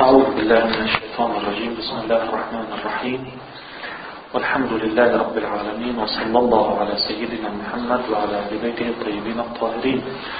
أعوذ بالله من الشيطان الرجيم. بسم الله الرحمن الرحيم، والحمد لله رب العالمين، وصلى الله على سيدنا محمد وعلى آل بيته الطيبين الطاهرين،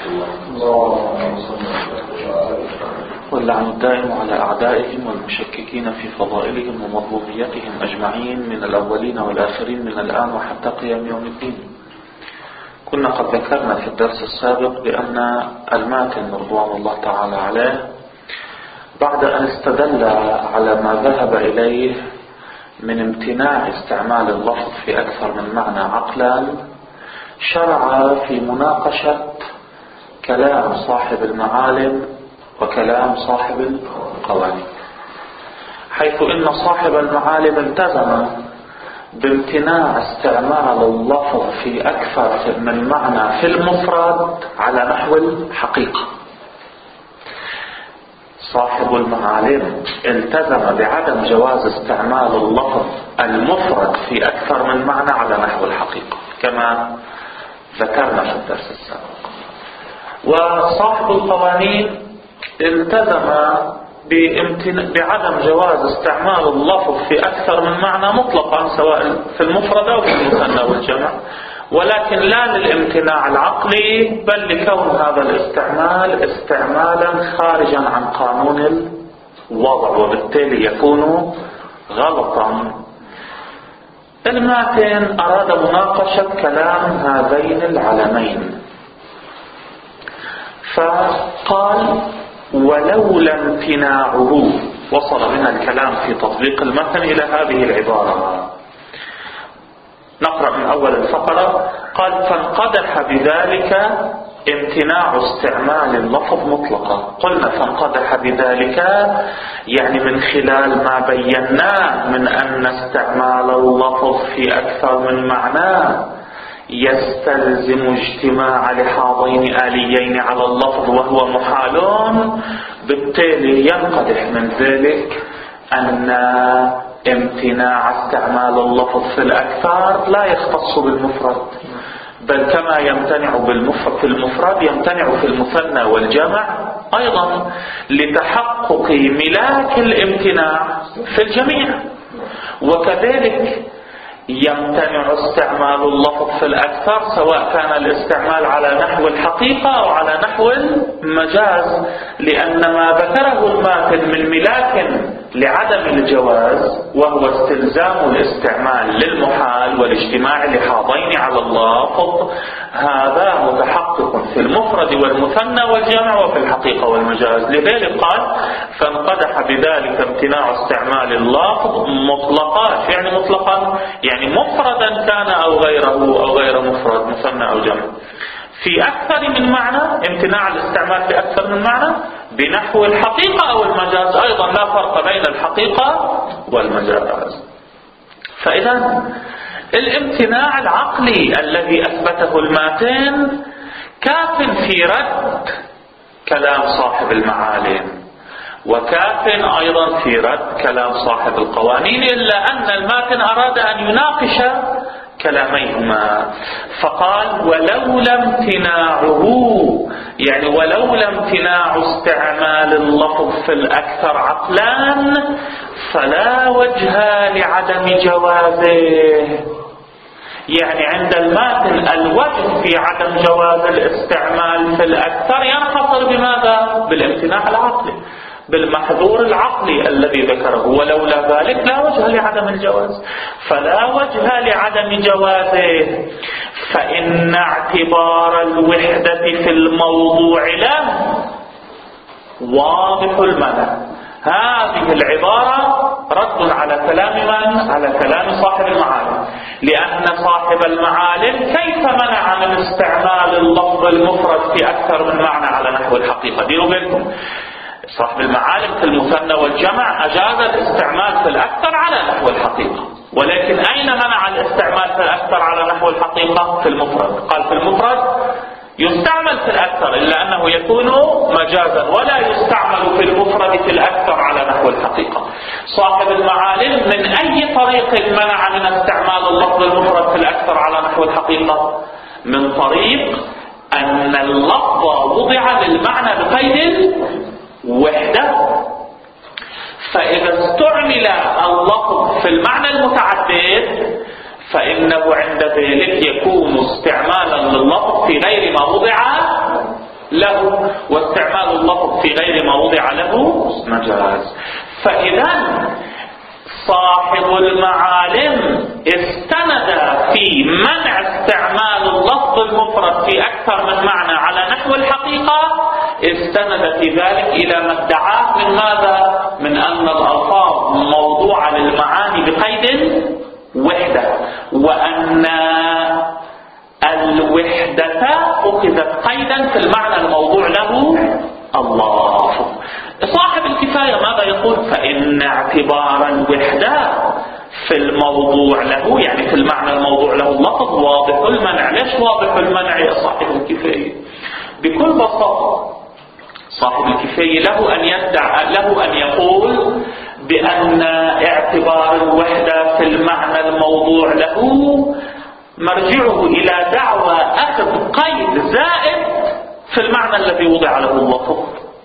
واللعن الدائم على أعدائهم والمشككين في فضائلهم ومظلوميتهم أجمعين من الأولين والآخرين من الآن وحتى قيام يوم الدين. كنا قد ذكرنا في الدرس السابق بأن الماتن رضوان الله تعالى عليه بعد أن استدل على ما ذهب إليه من امتناع استعمال اللفظ في أكثر من معنى عقلا، شرع في مناقشة كلام صاحب المعالم وكلام صاحب القوانين، حيث إن صاحب المعالم التزم بامتناع استعمال اللفظ في أكثر من معنى في المفرد على نحو الحقيقة. صاحب المعالم التزم بعدم جواز استعمال اللفظ المفرد في أكثر من معنى على نحو الحقيقة كما ذكرنا في الدرس السابق. وصاحب القوانين التزم بعدم جواز استعمال اللفظ في أكثر من معنى مطلقا، سواء في المفرد أو في المثنى والجمع، ولكن لا للامتناع العقلي، بل لكون هذا الاستعمال استعمالا خارجا عن قانون الوضع، وبالتالي يكون غلطا. الماتن أراد مناقشة كلام هذين العلمين، فقال ولولا امتناعه، وصل من الكلام في تطبيق المتن إلى هذه العبارة. نقرأ من أول الفقرة. قال فانقدح بذلك امتناع استعمال اللفظ مطلقا. قلنا فانقدح بذلك يعني من خلال ما بيناه من أن استعمال اللفظ في أكثر من معنى يستلزم اجتماع لحاضين آليين على اللفظ وهو محال، بالتالي ينقدح من ذلك أن امتناع استعمال اللفظ في الأكثر لا يختص بالمفرد، بل كما يمتنع في المفرد يمتنع في المثنى والجمع أيضا، لتحقق ملاك الامتناع في الجميع. وكذلك يمتنع استعمال اللفظ في الأكثر سواء كان الاستعمال على نحو الحقيقة أو على نحو المجاز، لأن ما ذكره الماتن من ملاك لعدم الجواز وهو استلزام الاستعمال للمحال والاجتماع لحاضين على اللفظ، هذا متحقق في المفرد والمثنى والجمع وفي الحقيقة والمجاز. لذلك قال فانقدح بذلك امتناع استعمال اللفظ مطلقا، يعني مطلقا يعني مفردا كان أو غير مفرد، مثنى أو جمع، في أكثر من معنى، امتناع الاستعمال في أكثر من معنى بنحو الحقيقة أو المجاز أيضا، لا فرق بين الحقيقة والمجاز. فإذا الامتناع العقلي الذي أثبته الماتن كاف في رد كلام صاحب المعالم، وكاف أيضا في رد كلام صاحب القوانين، إلا أن الماتن أراد أن يناقش كلاميهما، فقال ولولا امتناعه، يعني ولولا امتناع استعمال اللفظ في الأكثر عقلان فلا وجه لعدم جوازه. يعني عند الماتن الوجه في عدم جواز الاستعمال في الأكثر ينحصر بماذا؟ بالامتناع العقلي، بالمحظور العقلي الذي ذكره، ولولا ذلك لا وجه لعدم الجواز. فلا وجه لعدم جوازه، فإن اعتبار الوحدة في الموضوع له واضح المعنى. هذه العبارة رد على كلام من؟ على كلام صاحب المعالم، لأن صاحب المعالم كيف منع من استعمال اللفظ المفرد في أكثر من معنى على نحو الحقيقة؟ ديروا بالكم، صاحب المعالم في المثنى والجمع أجاز الاستعمال في الأكثر على نحو الحقيقة، ولكن أين منع الاستعمال في الأكثر على نحو الحقيقة؟ في المفرد. قال في المفرد يستعمل في الأكثر إلا أنه يكون مجازا، ولا يستعمل في المفرد في الأكثر على نحو الحقيقة. صاحب المعالم من أي طريق منع من استعمال اللفظ المفرد في الأكثر على نحو الحقيقة؟ من طريق أن اللفظ وضع للمعنى بقيد وحدة، استعمل اللفظ في المعنى المتعدد فإنه عند ذلك يكون استعمالا لللفظ في غير ما وضع له، واستعمال اللفظ في غير ما وضع له مجاز. فإذا صاحب المعالم استند في منع استعمال اللفظ المفرد في أكثر من معنى على نحو الحقيقة، استند في ذلك إلى ما ادعاه من ماذا؟ من أن الألفاظ موضوعة للمعاني بقيد وحدة، وأن الوحدة أخذت قيدا في المعنى الموضوع له الله. صاحب الكفاية ماذا يقول؟ فإن اعتبار الوحدة في الموضوع له، يعني في المعنى الموضوع له اللفظ، واضح المنع. ليش واضح المنع يا صاحب الكفاية؟ بكل بساطة صاحب الكفاية له أن يقول بأن اعتبار الوحدة في المعنى الموضوع له مرجعه إلى دعوى أخذ قيد زائد في المعنى الذي وضع له اللفظ،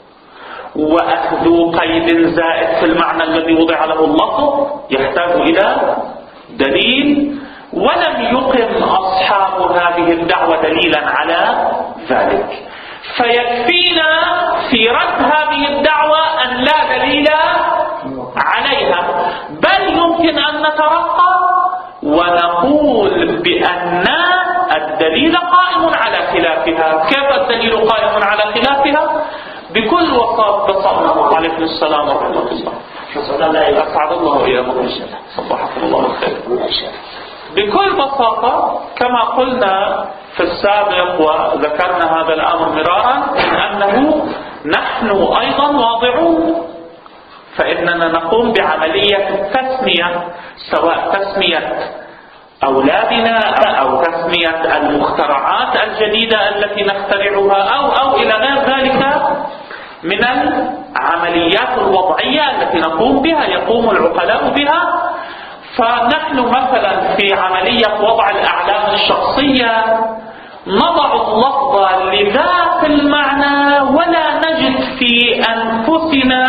وأخذ قيد زائد في المعنى الذي وضع له اللفظ يحتاج إلى دليل، ولم يقم أصحاب هذه الدعوة دليلا على ذلك. فيكفينا في رد هذه الدعوة أن لا دليل عليها، بل يمكن أن نترقى ونقول بأن الدليل قائم على خلافها. كيف الدليل قائم على خلافها؟ بكل بساطة. عليكم السلام ورحمة الله. أسعد الله وإياكم. صباحكم الله خير. بكل بساطة كما قلنا في السابق وذكرنا هذا الأمر مرارا، أنه نحن أيضا واضعون، فإننا نقوم بعملية التسمية، سواء تسمية أولادنا أو تسمية المخترعات الجديدة التي نخترعها أو إلى غير ذلك من العمليات الوضعية التي نقوم بها، يقوم العقلاء بها. فنحن مثلا في عملية وضع الأعلام الشخصية نضع اللفظ لذات المعنى، ولا نجد في أنفسنا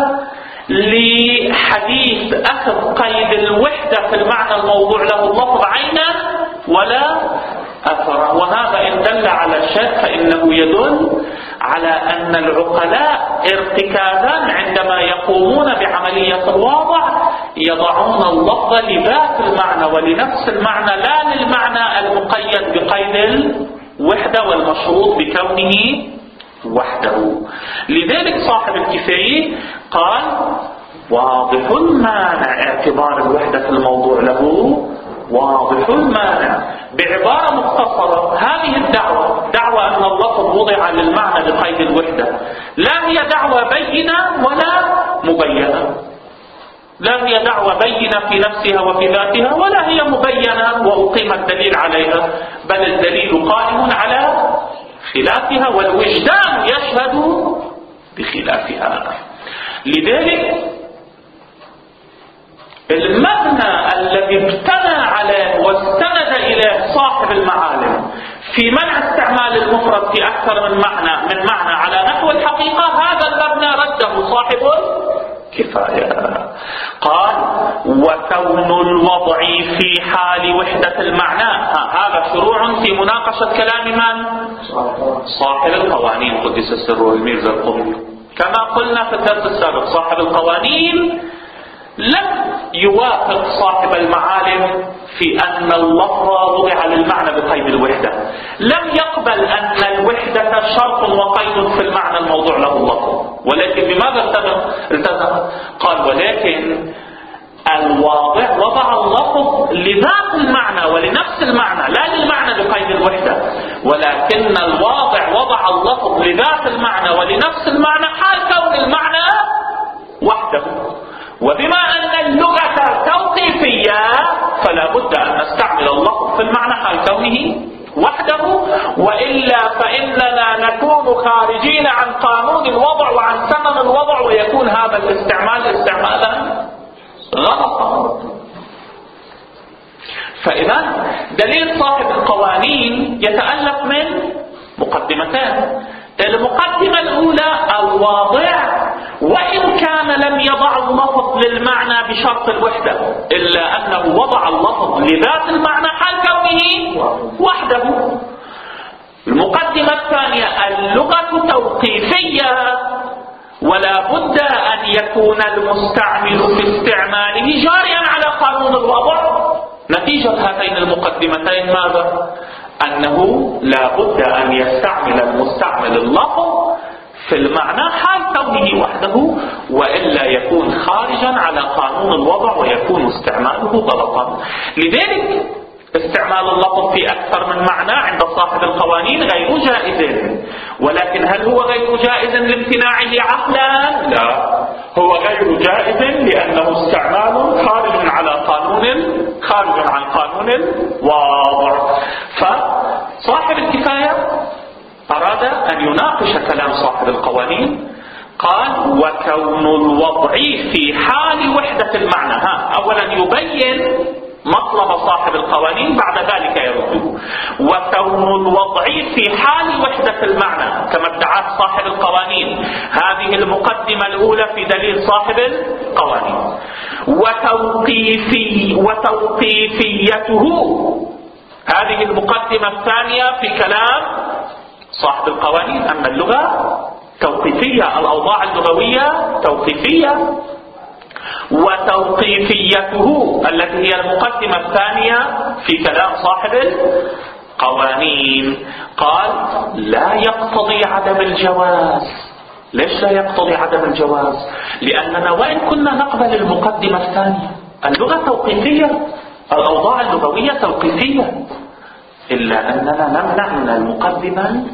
لحديث أخذ قيد الوحدة في المعنى الموضوع له اللفظ عينا ولا أثرا. وهذا إن دل على شيء فإنه يدل على أن العقلاء ارتكازا عندما يقومون بعملية الوضع يضعون اللفظ لذات المعنى ولنفس المعنى، لا للمعنى المقيد بقيد الوحدة والمشروط بكونه وحده. لذلك صاحب الكفاية قال واضح المانع، اعتبار الوحدة في الموضوع له واضح المانع. بعبارة مختصرة هذه الدعوة، دعوة أن اللفظ وضع للمعنى بقيد الوحدة، لا هي دعوة بينة ولا مبينة، لا هي دعوة بينة في نفسها وفي ذاتها، ولا هي مبينة وأقيم الدليل عليها، بل الدليل قائم على خلافها والوجدان يشهد بخلافها. لذلك المبنى الذي ابتنى عليه واستند إليه صاحب المعالم في منع استعمال المفرد في أكثر من معنى على نحو الحقيقة، هذا المبنى رده صاحب الكفاية. قال وكون الوضع في حال وحدة المعنى، هذا شروع في مناقشة كلام من؟ صاحب القوانين قدس سره الميرزا القمي. كما قلنا في الدرس السابق صاحب القوانين لم يوافق صاحب المعالم في أن اللفظ وضع للمعنى بقيد الوحدة، لم يقبل أن الوحدة شرط وقيد في المعنى الموضوع له اللفظ. ولكن بماذا التزم؟ قال ولكن الواضع وضع اللفظ لذات المعنى ولنفس المعنى، لا للمعنى بقيد الوحدة، ولكن الواضع وضع اللفظ لذات المعنى ولنفس المعنى حال كون المعنى وحده. وبما أن اللغة توقيفية فلا بد أن نستعمل اللفظ في المعنى حال كونه وحده، وإلا فإننا نكون خارجين عن قانون الوضع وعن ثمن الوضع، ويكون هذا الاستعمال استعمالا غلطا. فإذا دليل صاحب القوانين يتألف من مقدمتين. المقدمة الأولى الواضع وإن كان لم يضع اللفظ للمعنى بشرط الوحدة، إلا أنه وضع اللفظ لذات المعنى حال كونه وحده. المقدمة الثانية: اللغة توقيفية، ولا بد أن يكون المستعمل في استعماله جاريا على قانون الوضع. نتيجة هاتين المقدمتين ماذا؟ أنه لا بد أن يستعمل المستعمل اللفظ في المعنى حال كونه وحده، وإلا يكون خارجا على قانون الوضع ويكون استعماله غلطا. لذلك استعمال اللفظ في أكثر من معنى عند صاحب القوانين غير جائز. ولكن هل هو غير جائز لامتناعه عقلا؟ لا، هو غير جائز لأنه استعمال خارج عن قانون الوضع. فصاحب الكفاية أراد أن يناقش كلام صاحب القوانين، قال: وكون الوضع في حال وحدة المعنى. أولا يبين مطلب صاحب القوانين، بعد ذلك يرده. وكون الوضع في حال وحدة المعنى كما ادعاه صاحب القوانين، هذه المقدمة الأولى في دليل صاحب القوانين. وتوقيفيته، هذه المقدمة الثانية في كلام صاحب القوانين، أما اللغة توقيفية، الأوضاع اللغوية توقيفية. وتوقيفيته التي هي المقدمة الثانية في كلام صاحب القوانين، قال: لا يقتضي عدم الجواز. ليش لا يقتضي عدم الجواز؟ لأننا وإن كنا نقبل المقدمة الثانية، اللغة توقيفية، الأوضاع اللغوية توقيفية، إلا أننا نمنع من المقدمة،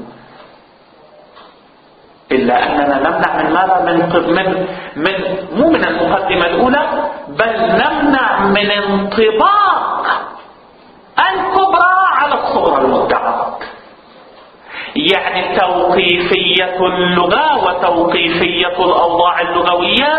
إلا أننا نمنع من ماذا؟ مو من المقدمة الأولى، بل نمنع من انطباق الكبرى على الصغرى المدعاة. يعني توقيفية اللغة وتوقيفية الأوضاع اللغوية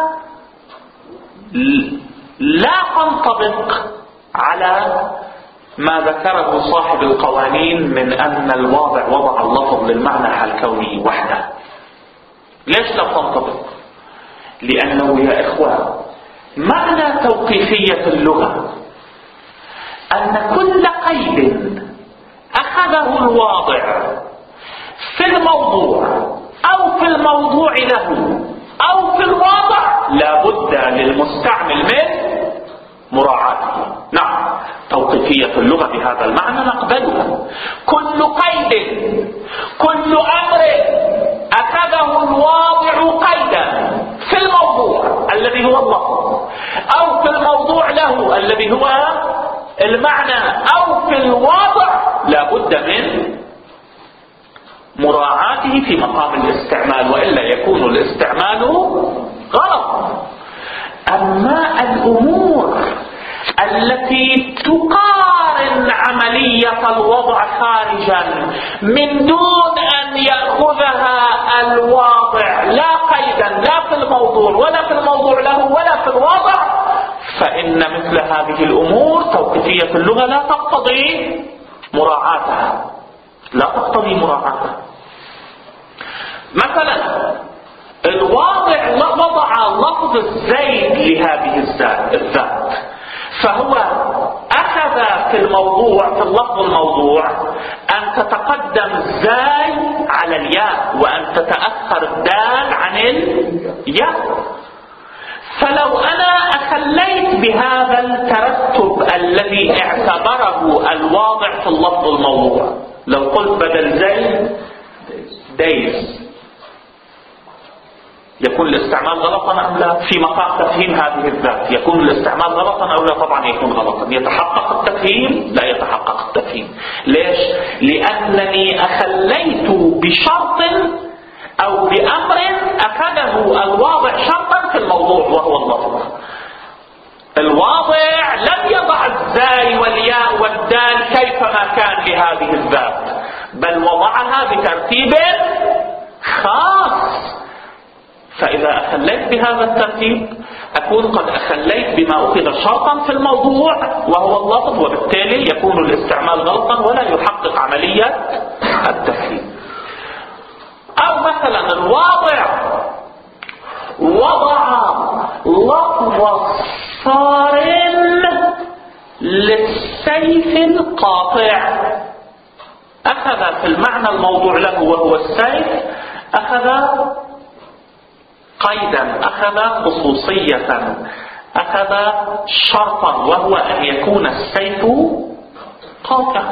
لا تنطبق على ما ذكره صاحب القوانين من أن الواضع وضع اللفظ للمعنى حال كونه وحده. ليش لا تنطبق؟ لأنه يا إخوان معنى توقيفية اللغة أن كل قيد أخذه الواضع في الموضوع أو في الموضوع له أو في الواضع لا بد للمستعمل من مراعاته. نعم، توقيفية اللغة بهذا المعنى نقبلها. كل قيد، كل أمر أخذه الواضع قيدا في الموضوع الذي هو اللفظ أو في الموضوع له الذي هو المعنى أو في الواضع لا بد من مراعاته في مقام الاستعمال، وإلا يكون الاستعمال غلط. أما الأمور التي تقارن عملية الوضع خارجا من دون أن يأخذها الواضع لا قيدا لا في الموضوع ولا في الموضوع له ولا في الوضع، فإن مثل هذه الأمور توقيفية اللغة لا تقتضي مراعاتها، لا تقتضي مراعاتها. مثلا الواضع وضع لفظ الزيد لهذه الذات، فهو أخذ في الموضوع في اللفظ الموضوع أن تتقدم الزاي على الياء وأن تتأخر الدال عن الياء. فلو أنا أخليت بهذا الترتب الذي اعتبره الواضع في اللفظ الموضوع، لو قلت بدل زيد ديز، يكون الاستعمال غلطا أم لا؟ في مقام تفهيم هذه الذات يكون الاستعمال غلطا أو لا؟ طبعا يكون غلطا. يتحقق التفهيم؟ لا يتحقق التفهيم. ليش؟ لأنني أخليت بشرط أو بأمر أخذه الواضع شرطا في الموضوع وهو اللفظ. الواضع لم يضع الزاي والياء والدال كيفما كان لهذه الذات، بل وضعها بترتيب خاص. فإذا أخليت بهذا الترتيب أكون قد أخليت بما أخذ شرطا في الموضوع وهو اللفظ، وبالتالي يكون الاستعمال غلطا ولا يحقق عملية التفهيم. أو مثلا الواضع وضع لفظ صارم للسيف القاطع. أخذ في المعنى الموضوع له وهو السيف، أخذ قيدا، أخذ خصوصية، أخذ شرطا، وهو أن يكون السيف قاطعا.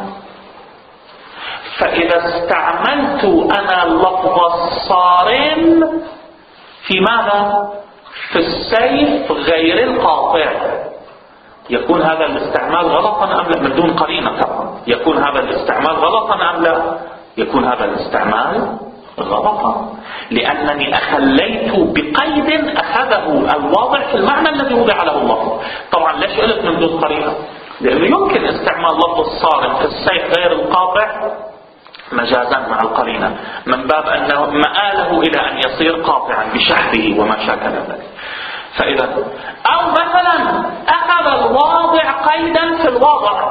فإذا استعملت أنا اللفظ الصارم في ماذا؟ في السيف غير القاطع، يكون هذا الاستعمال غلطا أم لا؟ من دون قرينة طبعا. يكون هذا الاستعمال غلطا أم لا؟ يكون هذا الاستعمال غلطا، لأنني أخليت بقيد أخذه الواضع في المعنى الذي وضع له اللفظ. طبعا ليش قلت من دون قرينة؟ لأنه يمكن استعمال لفظ الصارم في السيف غير القاطع مجازا مع القرينة، من باب أنه مآله إلى أن يصير قاطعا بشحذه وما شاكل ذلك. فإذا أو مثلا أخذ الواضع قيدا في الواضع،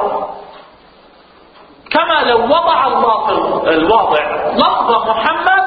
كما لو وضع الواضع لفظ محمد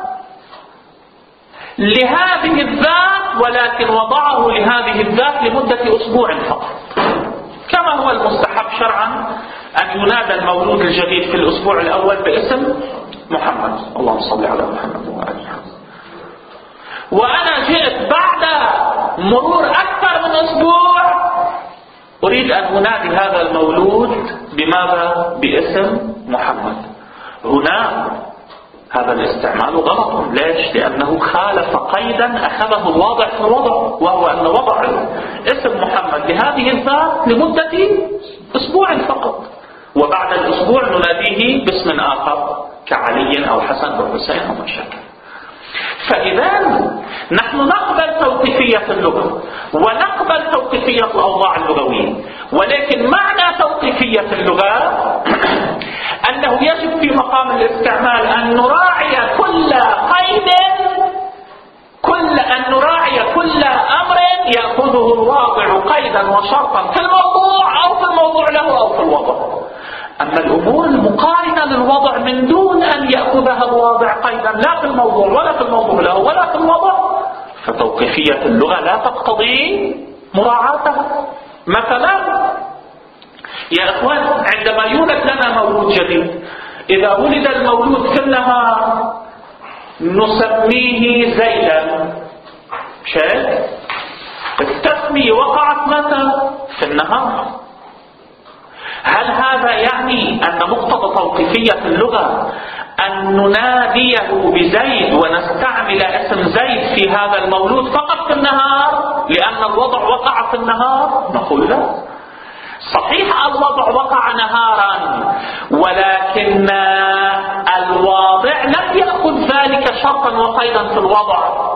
لهذه الذات، ولكن وضعه لهذه الذات لمدة أسبوع فقط، كما هو المستحب شرعا أن ينادى المولود الجديد في الأسبوع الأول باسم محمد، اللهم صل على محمد وآله محمد. وأنا جئت بعد مرور أكثر من أسبوع أريد أن أنادي هذا المولود بماذا؟ باسم محمد. هنا هذا الاستعمال غلط. ليش؟ لأنه خالف قيدا أخذه الواضع في الوضع، وهو أن وضع اسم محمد لهذه الذات لمدة أسبوع فقط، وبعد الأسبوع نناديه باسم آخر كعلي أو حسن أو حسين أو ما شابه. فإذا نحن نقبل توقيفية اللغة ونقبل توقيفية الأوضاع اللغوية، ولكن معنى توقيفية اللغة أنه يجب في مقام الاستعمال أن نراعي كل قيد، أن نراعي كل أمر يأخذه الواضع قيدا وشرطا في الموضوع أو في الموضوع له أو في الوضع. أما الأمور المقارنة للوضع من دون أن يأخذها الواضع قيدا لا في الموضوع ولا في الموضوع له ولا في الوضع، فتوقيفية اللغة لا تقتضي مراعاتها. مثلا يا إخوان، عندما يولد لنا مولود جديد، إذا ولد المولود في النهار نسميه زيدا، شايف؟ التسمية وقعت متى؟ في النهار. هل هذا يعني أن مقتضى توقيفية اللغة أن نناديه بزيد ونستعمل اسم زيد في هذا المولود فقط في النهار لأن الوضع وقع في النهار؟ نقول لا. صحيح الوضع وقع نهارا، ولكن الواضع لم يأخذ ذلك شرطا وقيدا في الوضع.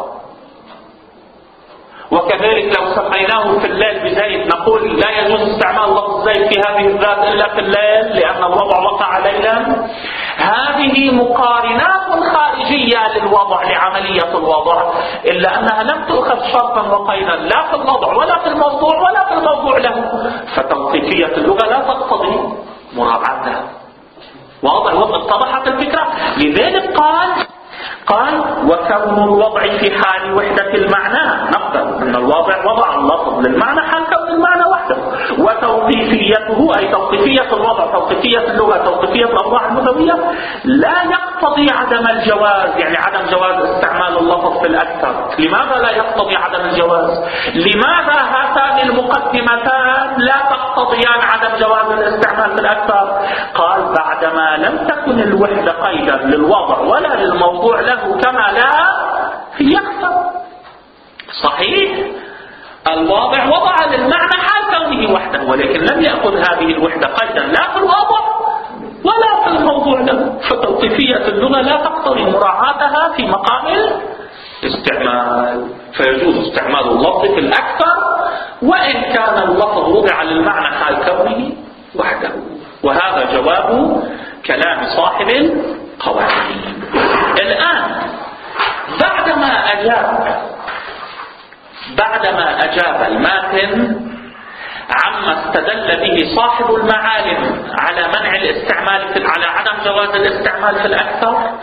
وكذلك لو سميناه في الليل بزيد نقول لا يجوز استعمال لفظ زيد في هذه الذات إلا في الليل لأن الوضع وقع ليلا. هذه مقارنات خارجية للوضع لعملية الوضع، إلا أنها لم تؤخذ شرطا وقيدا لا في الوضع ولا في الموضوع ولا في الموضوع له، فتوقيفية اللغة لا تقتضي مراعاتها. واضح؟ اتضحت الفكرة. لذلك قال وكون الوضع في حال وحدة المعنى، نقبل أن الواضع وضع اللفظ للمعنى حال كون المعنى وحده، وتوقيفيته أي توقيفية الوضع، توقيفية اللغة، توقيفية الأوضاع اللغوية لا يقتضي عدم الجواز، يعني عدم جواز استعمال اللفظ في الأكثر. لماذا لا يقتضي عدم الجواز؟ لماذا هاتان المقدمتان لا تقتضيان عدم جواز الاستعمال في الأكثر؟ قال بعدما لم تكن الوحدة قيدا للوضع ولا للموضوع له كما لا يقتضي. صحيح الواضع وضع للمعنى حال كونه وحده، ولكن لم يأخذ هذه الوحدة قيدا لا في الوضع ولا في الموضوع له، فتوقيفية اللغة لا تقتضي مراعاتها في مقام الاستعمال، فيجوز استعمال اللفظ في الأكثر وإن كان اللفظ وضع للمعنى حال كونه وحده. وهذا جواب كلام صاحب القواعد. الآن بعدما أجاب الماتن عما استدل به صاحب المعالم على منع الاستعمال على عدم جواز الاستعمال في الأكثر،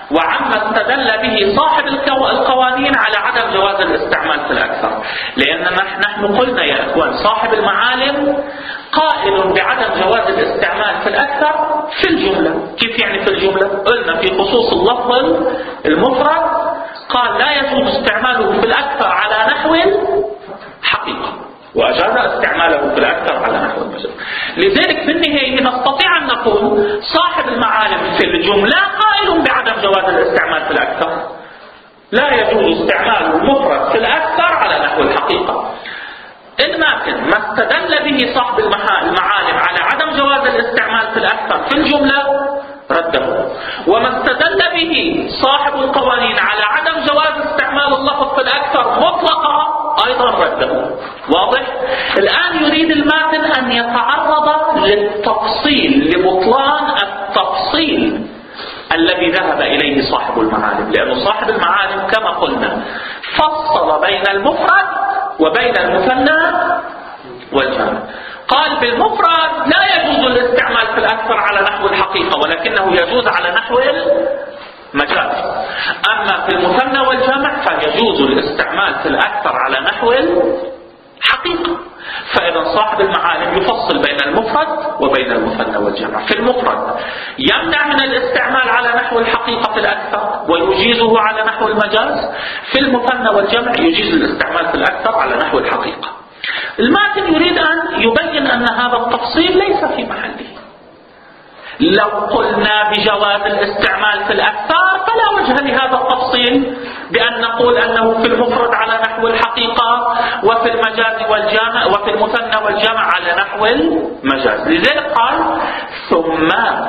وعما استدل به صاحب القوانين على عدم جواز الاستعمال في الأكثر. لأن نحن قلنا يا إخوان صاحب المعالم قائل بعدم جواز الاستعمال في الأكثر في الجملة. كيف يعني في الجملة؟ قلنا في خصوص اللفظ المفرد قال لا يجوز استعماله في الأكثر على نحو الحقيقة، وأجاز استعماله في الأكثر على نحو المجاز. لذلك في النهاية نستطيع أن نقول صاحب المعالم في الجملة قائل بعدم جواز الاستعمال في الأكثر، لا يجوز استعمال المفرد في الأكثر على نحو الحقيقة. الماتن ما استدل به صاحب المعالم على عدم جواز الاستعمال في الأكثر في الجملة رده، وما استدل به صاحب القوانين على عدم جواز استعمال اللفظ في الأكثر مطلقا أيضا رده. واضح؟ الآن يريد الماتن أن يتعرض للتفصيل، لبطلان التفصيل الذي ذهب إليه صاحب المعالم، لأن صاحب المعالم كما قلنا فصل بين المفرد وبين المثنى والجمع. قال بالمفرد لا يجوز الاستعمال في الأكثر على نحو الحقيقة، ولكنه يجوز على نحو المجاز. أما في المثنى والجمع فيجوز الاستعمال في الأكثر على نحو الحقيقة. فإذا صاحب المعالم يفصل بين المفرد وبين المثنى والجمع. في المفرد يمنع من الاستعمال على نحو الحقيقة في الأكثر ويجيزه على نحو المجاز. في المثنى والجمع يجيز الاستعمال في الأكثر على نحو الحقيقة. الماتن يريد أن يبين أن هذا التفصيل ليس في محله. لو قلنا بجواز الاستعمال في الأكثر فلا وجه لهذا التفصيل بأن نقول أنه في المفرد على نحو الحقيقة وفي المجاز والجمع وفي المثنى والجمع على نحو المجاز. لذلك قال ثم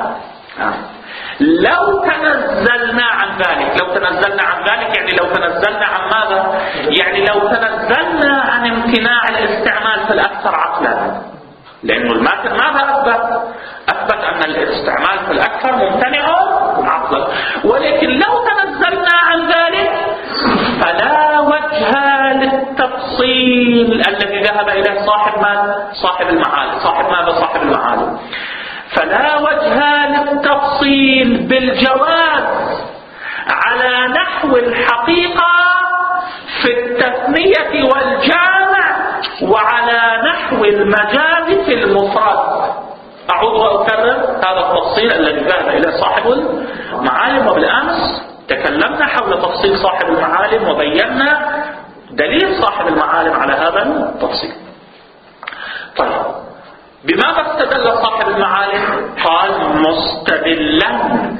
لو تنزلنا عن ذلك. لو تنزلنا عن ذلك يعني لو تنزلنا عن ماذا؟ يعني لو تنزلنا عن امتناع الاستعمال في الأكثر عقلا. لأنه الماتن ماذا أثبت أن الاستعمال في الأكثر ممتنع عقلا. ولكن لو تنزلنا عن ذلك فلا وجه للتفصيل الذي ذهب إليه صاحب المعالم. صاحب المعالم فلا وجه للتفصيل بالجواز على نحو الحقيقة في التثنية والجامع وعلى نحو المجاز في المفرد. أعود وأكرر هذا التفصيل الذي ذهب إلى صاحب المعالم. وبالأمس تكلمنا حول تفصيل صاحب المعالم وبينا دليل صاحب المعالم على هذا التفصيل. طيب بماذا استدل صاحب المعالم؟ قال مستدلا.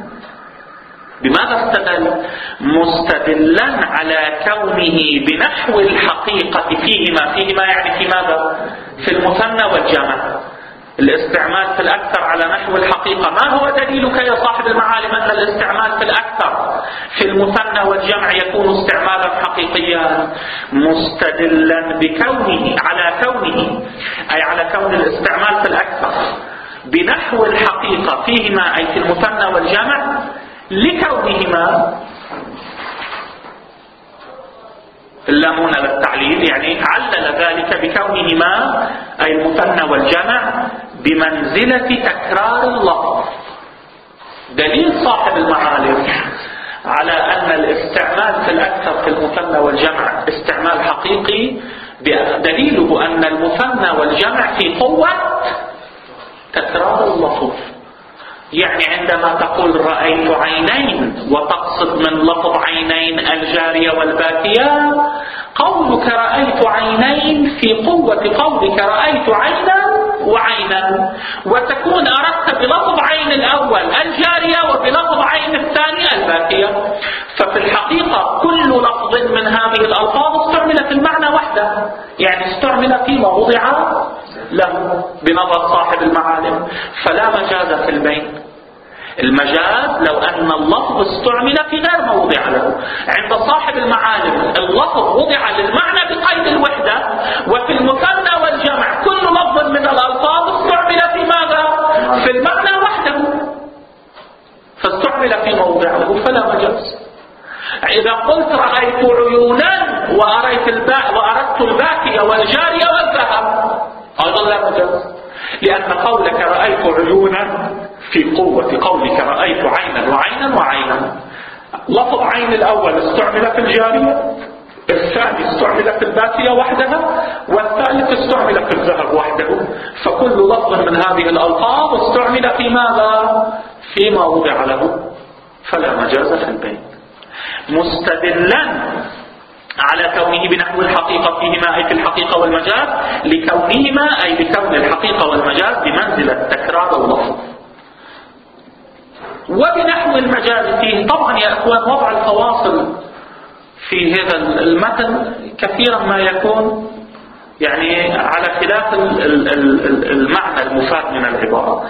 بماذا استدل؟ مستدلا على كونه بنحو الحقيقة فيهما يعني في ماذا؟ في المثنى والجمع. الاستعمال في الأكثر على نحو الحقيقة. ما هو دليلك يا صاحب المعالم أن الاستعمال في الأكثر في المثنى والجمع يكون استعمالا حقيقيا؟ مستدلا بكونه أي على كون الاستعمال في الأكثر بنحو الحقيقة فيهما أي في المثنى والجمع لكونهما اللامون للتعليل، يعني علل ذلك بكونهما أي المثنى والجمع بمنزلة تكرار اللفظ. دليل صاحب المعالم على أن الاستعمال في الأكثر في المثنى والجمع استعمال حقيقي دليله أن المثنى والجمع في قوة تكرار اللفظ. يعني عندما تقول رأيت عينين وتقصد من لفظ عينين الجارية والباكية، قولك رأيت عينين في قوة قولك رأيت عينا وعينا، وتكون أردت بلفظ عين الأول الجارية وبلفظ عين الثاني الباكية. ففي الحقيقة كل لفظ من هذه الألفاظ استعمل في المعنى وحده، يعني استعمل فيما وضع له بنظر صاحب المعالم. فلا مجاز في البين. المجاز لو أن اللفظ استعمل في غير موضع له. عند صاحب المعالم اللفظ وضع للمعنى بقيد الوحدة، وفي المثنى والجمع كل لفظ من الألفاظ استعمل في ماذا؟ في المعنى وحده، فاستعمل في موضع له فلا مجاز. إذا قلت رأيت عيونا وأردت الباكية والجارية والذهب أيضا لا مجاز، لأن قولك رأيت عيونا في قوة قولك رأيت عينا وعينا وعينا. لفظ عين الأول استعمل في الجارية، الثاني استعمل في الباكية وحدها، والثالث استعمل في الذهب وحده. فكل لفظ من هذه الألفاظ استعمل في ماذا؟ فيما وضع له، فلا مجاز في البيع. مستدلا على كونه بنحو الحقيقة فيهما أي في الحقيقة والمجاز، لكونهما أي لكون الحقيقة والمجاز بمنزلة تكرار اللفظ. وبنحو المجاز فيه، طبعا يا أخوان وضع الفواصل في هذا المتن كثيرا ما يكون يعني على خلاف المعنى المفاد من العبارة.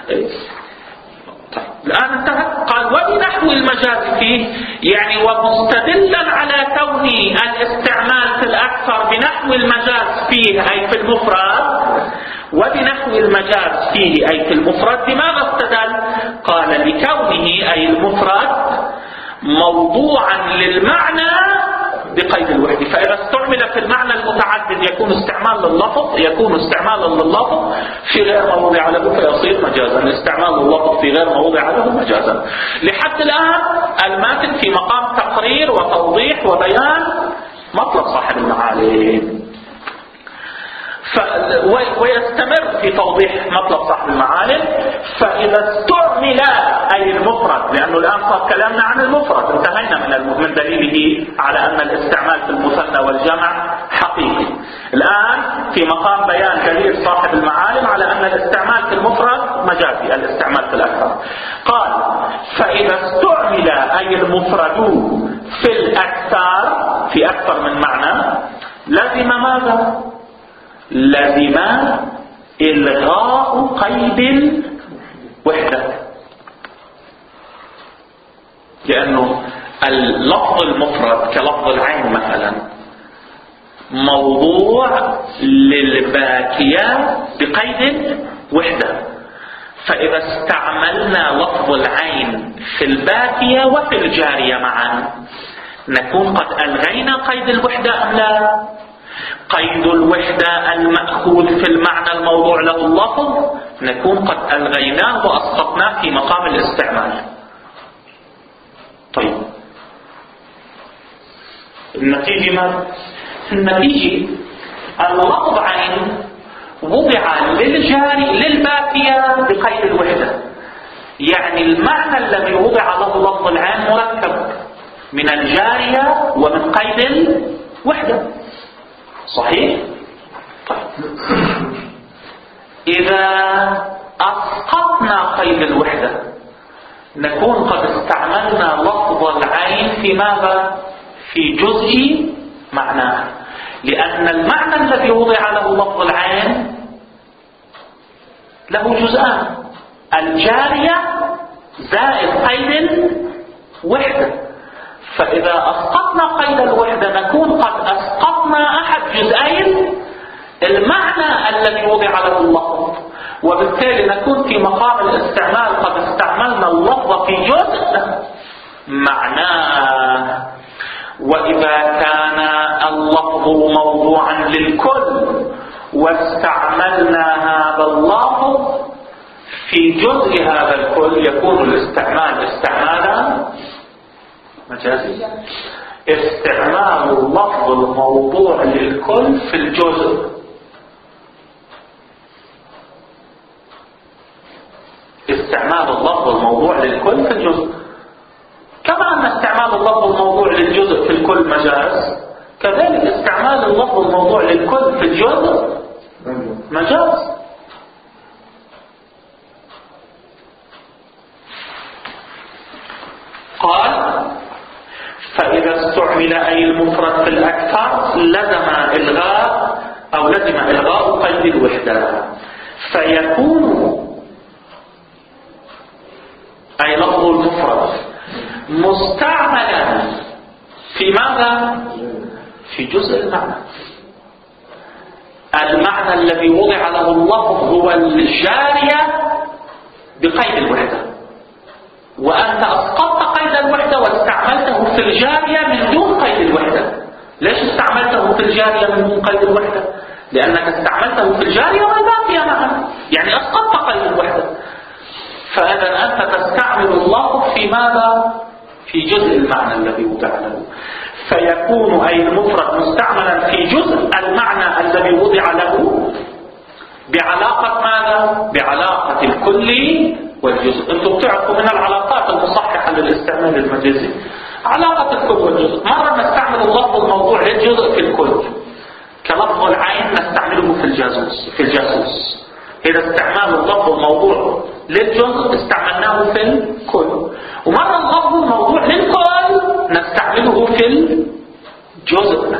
طيب الآن انتهت. قال وبنحو المجاز فيه، يعني ومستدلا على كون الاستعمال في الأكثر بنحو المجاز فيه أي في المفرد، وبنحو المجاز فيه أي في المفرد. بماذا استدل؟ قال لكونه أي المفرد موضوعا للمعنى بقيد الوحدة. فإذا استعمل في المعنى المتعدد يكون استعمالا لللفظ في غير ما وضع له فيصير مجازا، استعمال اللفظ في غير ما وضع له مجازا. لحد الآن الماتن في مقام تقرير وتوضيح وبيان مطلب صاحب المعالم، ويستمر في توضيح مطلب صاحب المعالم. فإذا استعمل أي المفرد، لأنه الآن صار كلامنا عن المفرد، انتهينا من دليله على أن الاستعمال في المثنى والجمع حقيقي. الآن في مقام بيان دليل صاحب المعالم على أن الاستعمال في المفرد مجازي، الاستعمال في الأكثر. قال فإذا استعمل أي المفرد في الأكثر، في أكثر من معنى، لزم ماذا؟ لزم إلغاء قيد الوحدة، لأنه اللفظ المفرد كلفظ العين مثلا موضوع للباكية بقيد وحدة. فإذا استعملنا لفظ العين في الباكية وفي الجارية معا نكون قد ألغينا قيد الوحدة أم لا؟ قيد الوحدة المأخوذ في المعنى الموضوع له اللفظ نكون قد ألغيناه وأسقطناه في مقام الاستعمال. طيب النتيجة ما؟ النتيجة أن لفظ عين وضع للباكية بقيد الوحدة، يعني المعنى الذي وضع له لفظ العين مركب من الجارية ومن قيد الوحدة. صحيح؟ طيب إذا أسقطنا قيد الوحدة نكون قد استعملنا لفظ العين في ماذا؟ في جزء معناه، لأن المعنى الذي وضع له لفظ العين له جزءان، الجارية زائد قيد وحدة. فإذا أسقطنا قيد الوحدة نكون قد أسقطنا أحد جزئين المعنى الذي وضع له اللفظ، وبالتالي نكون في مقام الاستعمال قد استعملنا اللفظ في جزء معناه. وإذا كان اللفظ موضوعا للكل واستعملنا هذا اللفظ في جزء هذا الكل يكون الاستعمال استعمالا مجازيا. استعمال اللفظ الموضوع للكل في الجزء، استعمال اللفظ الموضوع للكل في الجزء، كما أن استعمال اللفظ الموضوع للجزء في الكل مجاز، كذلك استعمال اللفظ الموضوع للكل في الجزء مجاز. قال فإذا استعمل أي المفرد في الأكثر لزم إلغاء قيد الوحدة، فيكون أي لفظ المفرد مستعملا في ماذا؟ في جزء المعنى. المعنى الذي وضع له اللفظ هو الجارية بقيد الوحدة، وأنت أسقطت قيد الوحدة واستعملته في الجارية من دون قيد الوحدة. ليش استعملته في الجارية من دون قيد الوحدة؟ لأنك استعملته في الجارية والباقية معا، يعني أسقطت قيد الوحدة. فإذا أنت تستعمل اللفظ في ماذا؟ في جزء المعنى الذي وضع له، فيكون أي المفرد مستعملا في جزء المعنى الذي وضع له بعلاقة ماذا؟ بعلاقة الكل والجزء. انتم بتعرفوا من العلاقات المصححة للاستعمال المجازي علاقة الكل والجزء. مرة نستعمل اللفظ الموضوع للجزء في الكل، كلفظ العين نستعمله في الجاسوس. إذا استعمال اللفظ الموضوع للجزء استعملناه في الكل، ومرة اللفظ الموضوع للكل نستعمله في الجزء،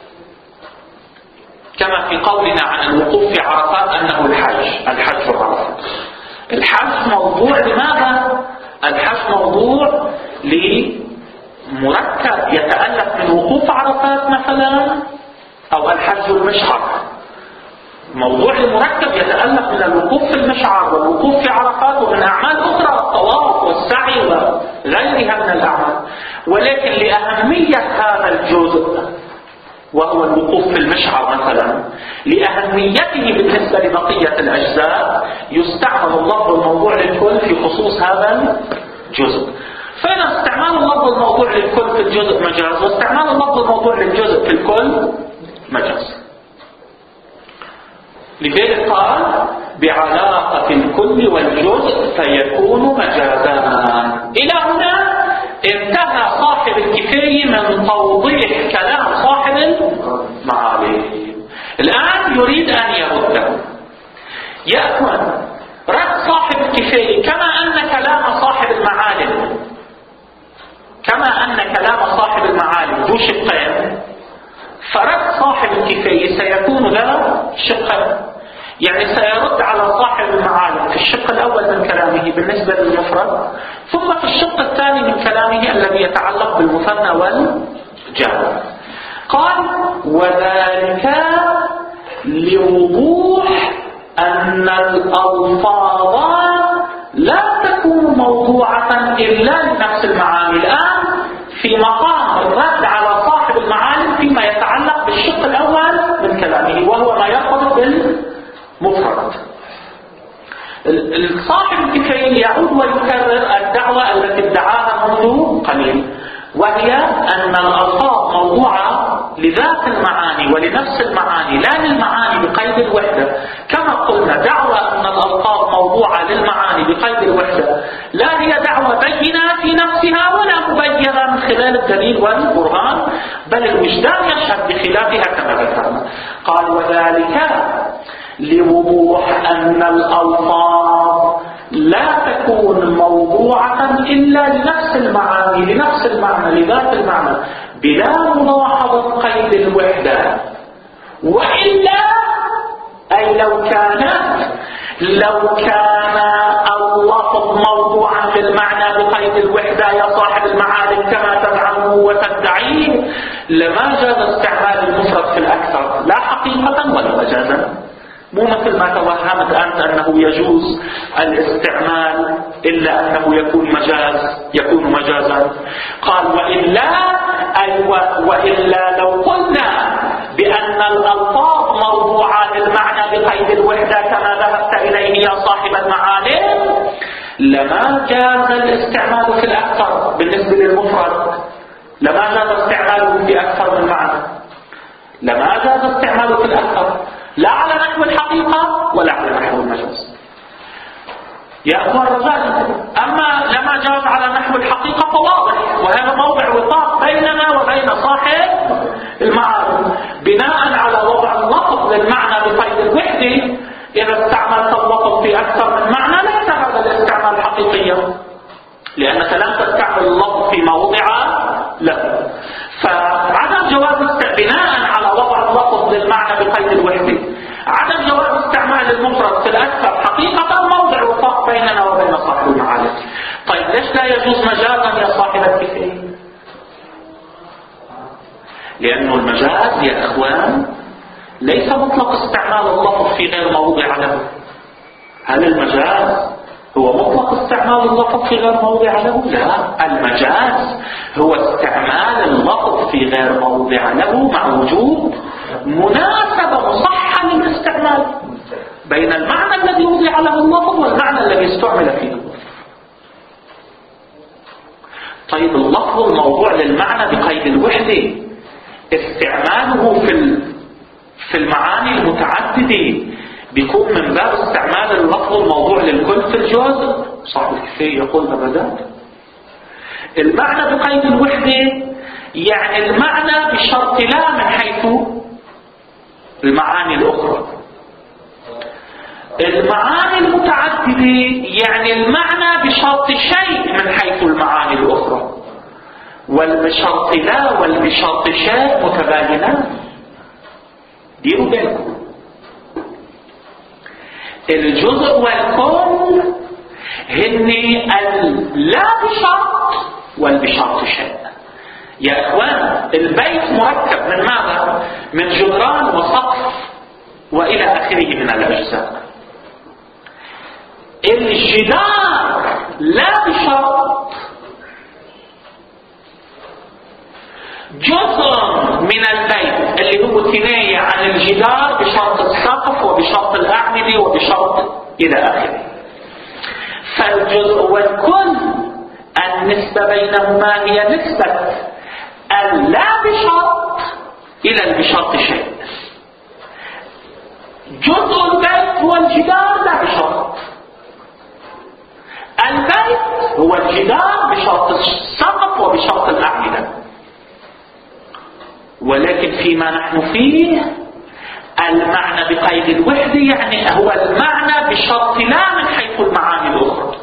كما في قولنا عن الوقوف في عرفات أنه الحج عرفات. الحج موضوع لماذا؟ الحج موضوع لمركب يتألف من وقوف عرفات مثلا، أو الحج المشعر موضوع لمركب يتألف من الوقوف في المشعر والوقوف في عرفات ومن أعمال أخرى الطواف والسعي وغيرها من الأعمال، ولكن لأهمية هذا الجزء وهو الوقوف في المشعر مثلا، لأهميته بالنسبة لبقية الأجزاء يستعمل اللفظ الموضوع للكل في خصوص هذا الجزء. فإن استعمال اللفظ الموضوع للكل في الجزء مجاز، واستعمال اللفظ الموضوع للجزء في الكل مجاز. لذلك قال بعلاقة الكل والجزء فيكون مجازا. إلى هنا انتهى صاحب الكفاية من توضيح كلام صاحب المعالي. الآن يريد أن يرده. يأكل رد صاحب الكفاية كما أن كلام صاحب المعالم ذو شقين، فرد صاحب الكفاية سيكون له شقين، يعني سيرد على صاحب المعالم في الشق الأول من كلامه بالنسبة للمفرد، ثم في الشق الثاني من كلامه الذي يتعلق بالمثنى والجمع. قال وذلك لوضوح أن الألفاظ لا تكون موضوعة إلا لنفس المعاني. الآن في مقام الرد على صاحب المعالم فيما يتعلق بالشق الأول من كلامه وهو ما يرتبط بالمفرد. صاحب الكفاية يعود ويكرر الدعوة التي ادعاها منذ قليل، وهي أن الألفاظ موضوعة لذات المعاني ولنفس المعاني لا للمعاني بقيد الوحدة. كما قلنا دعوة أن الألفاظ موضوعة للمعاني بقيد الوحدة لا هي دعوة بينة في نفسها ولا مبينة من خلال الدليل والبرهان، بل الوجدان يشهد بخلافها كما ذكرنا. قال وذلك لوضوح أن الألفاظ لا تكون موضوعة إلا لنفس المعاني لنفس المعنى لذات المعنى بلا ملاحظة قيد الوحدة، وإلا أي لو كان اللفظ موضوعا للمعنى بقيد الوحدة يا صاحب المعالم كما تزعمه وتدعيه لما جاز استعمال المفرد في الأكثر لا حقيقة ولا مجازا. مو مثل ما توهمت أنت أنه يجوز الاستعمال إلا أنه يكون مجازا. قال وإلا لو قلنا بأن الألفاظ موضوعة للمعنى بقيد الوحدة كما ذهبت إليه يا صاحب المعالم لما جاز الاستعمال في الأكثر بالنسبة للمفرد، لما جاز استعماله في أكثر من معنى، لما جاز استعماله في الأكثر لا على نحو الحقيقة ولا على نحو المجاز. يا أخوان الرجال، أما لما جاز على نحو الحقيقة فواضح، وهذا موضع وفاق بيننا وبين صاحب المعارف بناء على وضع اللفظ للمعنى بقيد الوحدة. إذا استعملت اللفظ في أكثر من معنى ليس هذا الاستعمال حقيقيا، لأنك لم تستعمل اللفظ فيما وضع له. فعدم جواز بناء على وضع اللفظ للمعنى بقيد الوحدة عدم جواز استعمال المفرد في الأكثر حقيقة موضع وفاق بيننا وبين صاحب المعالم. طيب ليش لا يجوز مجازا يا صاحب الكفاية؟ لأنه المجاز يا أخوان ليس مطلق استعمال اللفظ في غير موضع له. هل المجاز هو مطلق استعمال اللفظ في غير موضع له؟ لا، المجاز هو استعمال اللفظ في غير موضع له مع وجود مناسبة مصحة للاستعمال بين المعنى الذي وضع له اللفظ والمعنى الذي استعمل فيه. طيب اللفظ استعماله في المعاني المتعددة بيكون من باب استعمال اللفظ الموضوع للكل في الجزء. صاحب الكفاية يقول أبدا. المعنى بقيد الوحدة يعني المعنى بشرط لا من حيث المعاني الأخرى. المعاني المتعددة يعني المعنى بشرط شيء من حيث المعاني الأخرى. والبشرط لا والبشرط شيء متباينان. ديروا بالكم، الجزء والكل هن اللا بشرط والبشرط شيء. يا اخوان البيت مركب من ماذا؟ من جدران وسقف والى اخره من الاجزاء. الجدار لا بشرط جزء من البيت اللي هو كناية عن الجدار بشرط السقف وبشرط الأعمدة وبشرط إلى آخره. فالجزء والكل النسبة بينهما هي نسبة اللا بشرط إلى البشرط شيء. جزء البيت هو الجدار لا بشرط. البيت هو الجدار بشرط السقف وبشرط الأعمدة. ولكن فيما نحن فيه المعنى بقيد الوحدة يعني هو المعنى بشرط لا من حيث المعاني الأخرى.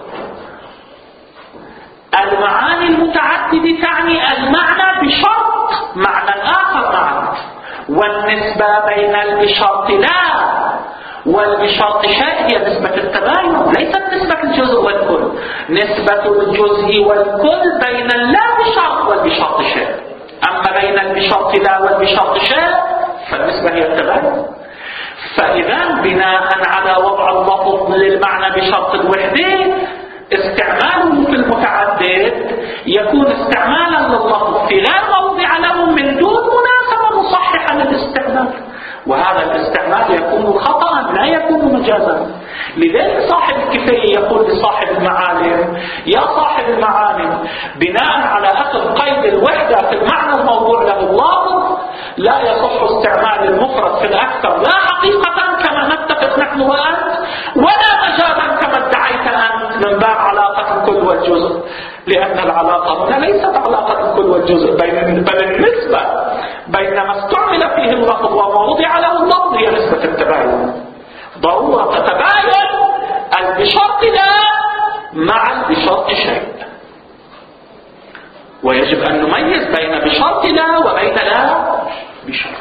المعاني المتعددة تعني المعنى بشرط معنى آخر معا. والنسبة بين البشرط لا والبشرط شيء هي نسبة التباين، ليست نسبة الجزء والكل. نسبة الجزء والكل بين اللا بشرط والبشرط شيء. أما بين البشرط لا والبشرط شيء فالنسبة هي التباين. فإذا بناء على وضع اللفظ للمعنى بشرط الوحدة استعماله في المتعدد يكون استعمالا لللفظ في غير موضع له من دون مناسبة مصححة للاستعمال. وهذا الاستعمال يكون خطأ لا يكون مجازا. لذلك صاحب الكفاية يقول لصاحب المعالم: يا صاحب المعالم، بناء على أخذ قيد الوحدة في المعنى الموضوع له اللفظ لا يصح استعمال المفرد في الأكثر لا حقيقة كما نتفق نحن وأنت، ولا مجازا كما ادعيت أنت من باب علاقة الكل والجزء. لأن العلاقة هنا ليست علاقة الكل والجزء بل النسبة بين ما استعمل فيه اللفظ وما وضع له اللفظ هي نسبة التباين. ضرورة تتباين البشرط لا مع البشرط شيء، ويجب أن نميز بين بشرط لا وبين لا بشرط.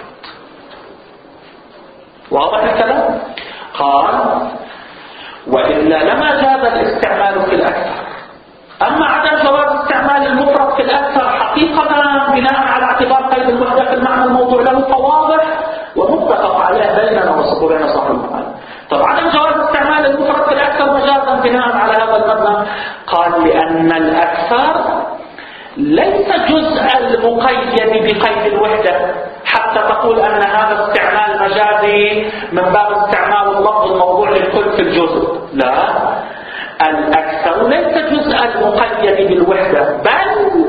واضح الكلام؟ قال: وإلا لما جاز الاستعمال في الأكثر. أما عدم جواز استعمال المفرد في الأكثر حقيقة بناء على اعتبار قيد الوحدة في المعنى الموضوع له فواضح ومتفق عليه بيننا وبين صاحب المعنى. طب عدم جواز استعمال المفرد في الأكثر مجازا بناء على هذا المبنى. قال: لأن الأكثر ليس جزء المقيد بقيد الوحدة حتى تقول أن هذا استعمال مجازي من باب استعمال اللفظ الموضوع للكل في الجزء. لا، الأكثر ليس جزء المقيد بالوحدة بل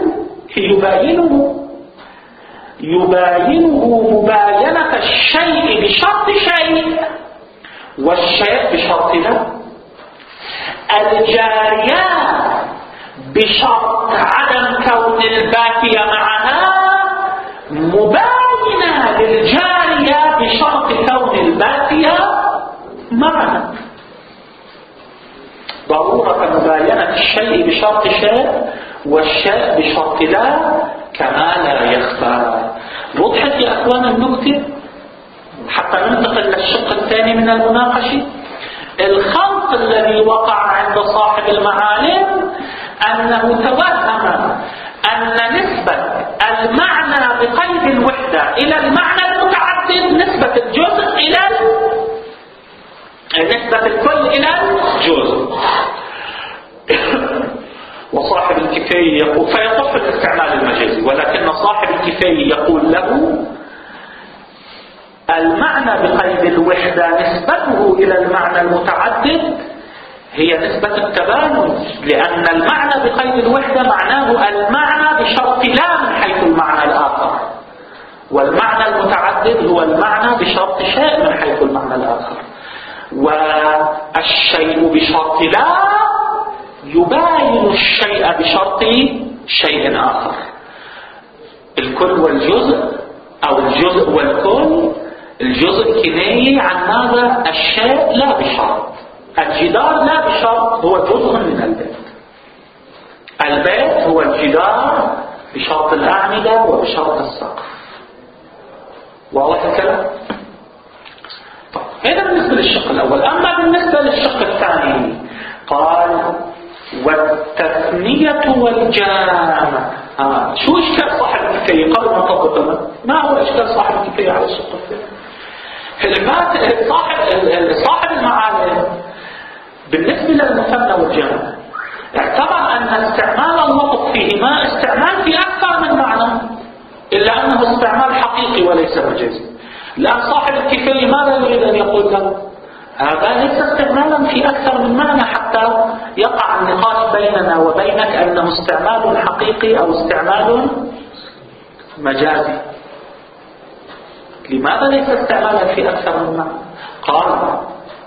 يباينه مباينة الشيء بشرط شيء والشيء بشرط لا. الجاريات بشرط عدم كون الباقية معها مباينة للجارية بشرط كون الباقية معها. ضرورة مباينة الشيء بشرط شيء والشيء بشرط لا كما لا يخفى. وضحت يا أخوان النكتة؟ حتى ننتقل للشق الثاني من المناقشة. الخلط الذي وقع عند صاحب المعالم أنه توهم أن نسبة المعنى بقيد الوحدة إلى المعنى المتعدد نسبة الجزء إلى نسبة الكل إلى الجزء. وصاحب الكفاية يقول فيصح الاستعمال المجازي، ولكن صاحب الكفاية يقول له المعنى بقيد الوحدة نسبته إلى المعنى المتعدد هي نسبة التباين، لأن المعنى بقيد الوحدة معناه المعنى بشرط لا من حيث المعنى الآخر، والمعنى المتعدد هو المعنى بشرط شيء من حيث المعنى الآخر، والشيء بشرط لا يباين الشيء بشرط شيء آخر. الكل والجزء أو الجزء والكل، الجزء كناية عن ماذا؟ الشيء لا بشرط. الجدار لا بشرط هو جزء من البيت. البيت هو الجدار بشرط الأعمدة وبشرط السقف. واضح الكلام؟ طيب هذا بالنسبة للشق الأول. أما بالنسبة للشق الثاني قال والتثنية والجمع. شو إشكال صاحب الكفاية قبل ما نطبق؟ ما هو إشكال صاحب الكفاية على الشق الثاني؟ صاحب المعالم بالنسبة للمثنى والجمع اعتبر أن استعمال اللفظ فيهما استعمال في أكثر من معنى، إلا أنه استعمال حقيقي وليس مجازي. الآن صاحب الكفاية ماذا يريد أن يقول له؟ هذا ليس استعمالا في أكثر من معنى حتى يقع النقاش بيننا وبينك أنه استعمال حقيقي أو استعمال مجازي. لماذا ليس استعمالا في أكثر من معنى؟ قال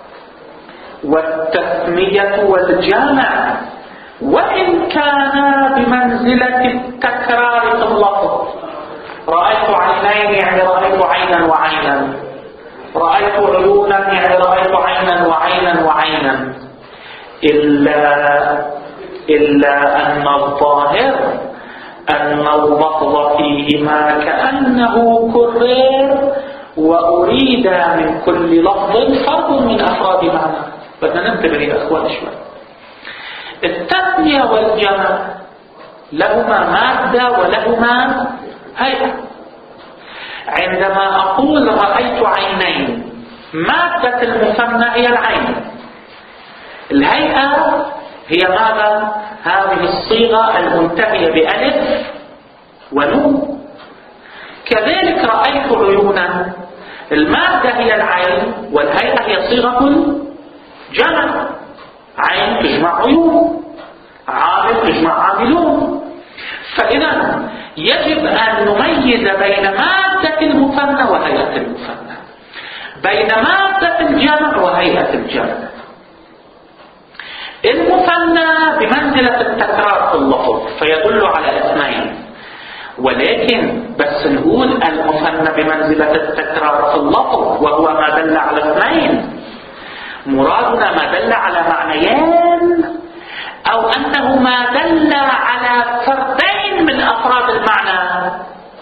والتثنية والجمع وإن كان بمنزلة التكرار في اللفظ. رأيت عينين يعني رأيت عينا وعينا، رأيت عيونا يعني رأيت عينا وعينا وعينا، إلا أن الظاهر أن اللفظ فيهما كأنه كرر وأريد من كل لفظ فرد من أفراد معنى. بدنا ننتبه يا أخوان شوي. التثنية والجمع لهما مادة ولهما هيئة. عندما أقول رأيت عينين، مادة المثنى هي العين، الهيئة هي ماذا؟ هذه الصيغة المنتهية بألف ونون. كذلك رأيت عيونا، المادة هي العين والهيئة هي صيغة الجمع. عين تجمع عيون، عامل تجمع عاملون. فإذا يجب أن نميز بين مادة المثنى وهيئة المثنى، بين مادة الجمع وهيئة الجمع. المثنى بمنزلة التكرار في اللفظ فيدل على اثنين، ولكن بس نقول المثنى بمنزلة التكرار في اللفظ وهو ما دل على اثنين، مرادنا ما دل على معنيين أو أنه ما دل على فردين من أفراد المعنى.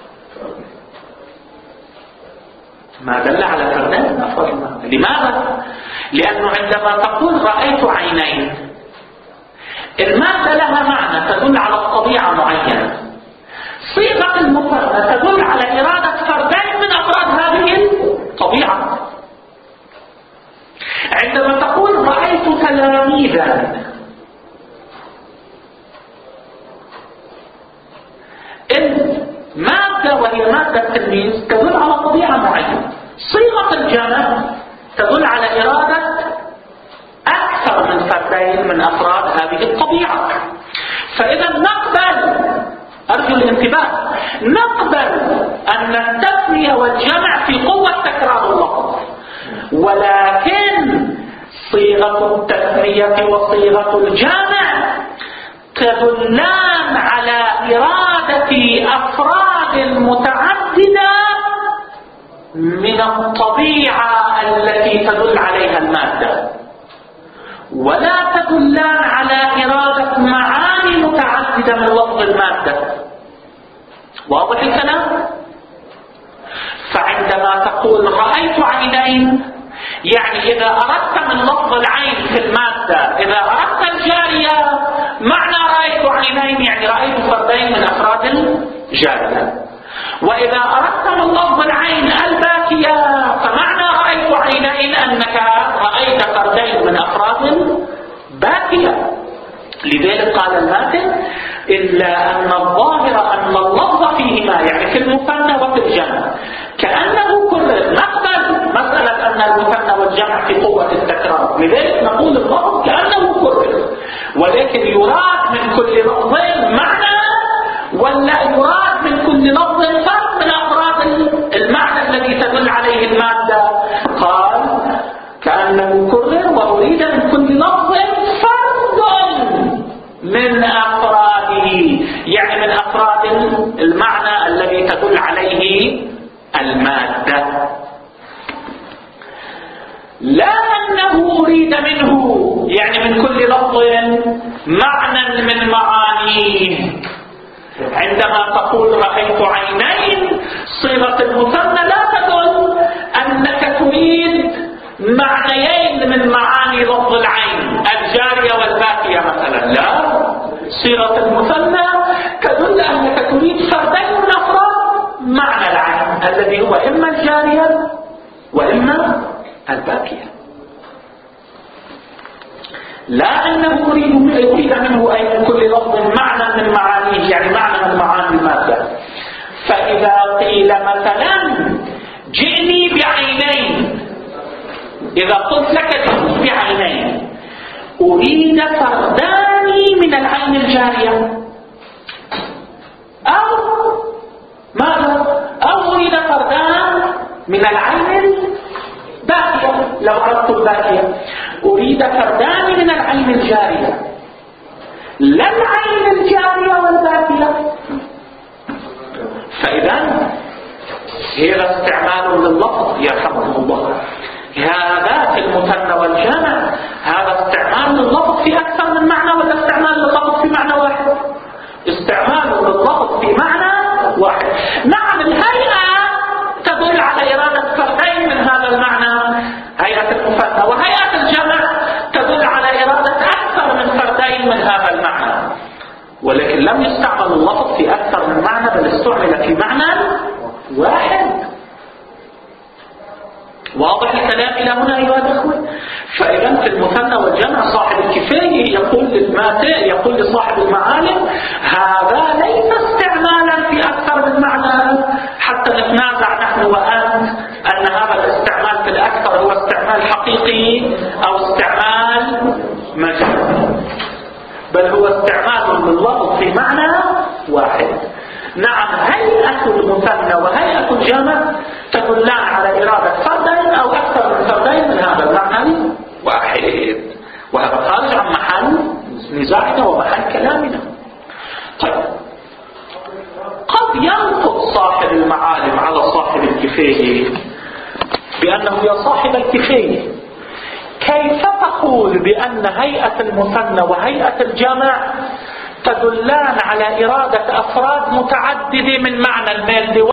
ما دل على فردين من أفراد المعنى. لماذا؟ لأنه عندما تقول رأيت عينين، المادة لها معنى تدل على الطبيعة معينة. صيغة المثنى تدل على إرادة فردين من أفراد هذه الطبيعة. عندما تقول رأيت تلاميذا، المادة وهي مادة التلميذ تدل على طبيعة معينة. صيغة الجمع تدل على إرادة أكثر من فردين من أفراد هذه الطبيعة. فإذا نقبل، أرجو الانتباه، نقبل أن التثنية والجمع في قوة تكرار اللفظ، ولكن صيغة التثنية وصيغة الجمع تدلان على إرادة أفراد متعددة من الطبيعة التي تدل عليها المادة، ولا تدلان على إرادة معاني متعددة من لفظ المادة. واضح الكلام؟ فعندما تقول رأيت عينين، يعني إذا أردت من لفظ العين في المادة، إذا أردت الجارية، معنى رأيت عينين يعني رأيت فردين من أفراد الجارية. وإذا أردت من لفظ العين الباكية، فمعنى رأيت عينين أنك رأيت فردين من أفراد الباكية. لذلك قال الماتن إلا أن الظاهر أن اللفظ فيهما، يعني في المثنى وفي الجمع، كأنه كرر. نقبل مسألة أن المثنى والجمع في قوة التكرار، لذلك نقول اللفظ كأنه كرر، ولكن يراد من كل لفظ معنى، ولا يراد من كل لفظ فرد من أفراد تدل عليه المادة؟ قال كأنه كرر وأريد من كل لفظ فرد من أفراده، يعني من أفراد المعنى الذي تدل عليه المادة، لا أنه أريد منه يعني من كل لفظ معنى من معانيه. عندما تقول رأيت عينين صيغة المثنى لا تدل أنك تريد معنيين من معاني لفظ العين، الجارية والباكية مثلا، لا، صيغة المثنى تدل أنك تريد فردين من أفراد معنى العين الذي هو إما الجارية وإما الباكية، لا أنه أريد منه أي من كل لفظ معنى من معانيه، يعني معنى من معاني المادة. فإذا قيل مثلا جئني بعينين، إذا قلت لك جئني بعينين أريد فردان من العين الجارية، أو ماذا؟ أو أريد فردان من العين الباكية، لو أردت الباكية أريد فردان من العين الجارية، لا العين الجارية والباكية. فإذا هذا استعمال لللفظ يرحمكم الله، هذا في المثنى والجمع، هذا استعمال لللفظ في أكثر من معنى ولا استعمال لللفظ في معنى واحد؟ استعمال لللفظ في معنى واحد. نعم، الهيئة تدل على إرادة فردين من هذا المعنى، هيئة المثنى، وهيئة الجمع تدل على إرادة أكثر من فردين من هذا المعنى، ولكن لم يستعمل اللفظ في أكثر من معنى، بل استعمل في معنى واحد. واضح الكلام إلى هنا أيها الأخوة؟ فإذا في المثنى والجمع صاحب الكفاية يقول لصاحب المعالم هذا ليس استعمالا في أكثر من معنى حتى نتنازع نحن وأنت أن هذا الاستعمال في الأكثر هو استعمال حقيقي أو استعمال مجازي، بل هو استعمال لللفظ في معنى واحد. نعم، هيئة المثنى وهيئة الجمع تدلان على إرادة فردين أو أكثر من فردين من هذا المعنى واحد، وهذا خارج عن محل نزاعنا ومحل كلامنا. طيب، قد ينقض صاحب المعالم على صاحب الكفاية بأنه يا صاحب الكفاية كيف تقول بأن هيئة المثنى وهيئة الجمع تدلان على إرادة أفراد متعددة من معنى المال